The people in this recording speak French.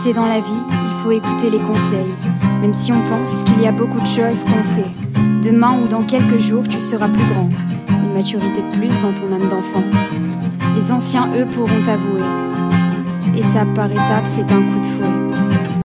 sais, dans la vie, il faut écouter les conseils, même si on pense qu'il y a beaucoup de choses qu'on sait. Demain ou dans quelques jours, tu seras plus grand, une maturité de plus dans ton âme d'enfant. Les anciens, eux, pourront t'avouer. Étape par étape, c'est un coup de fouet.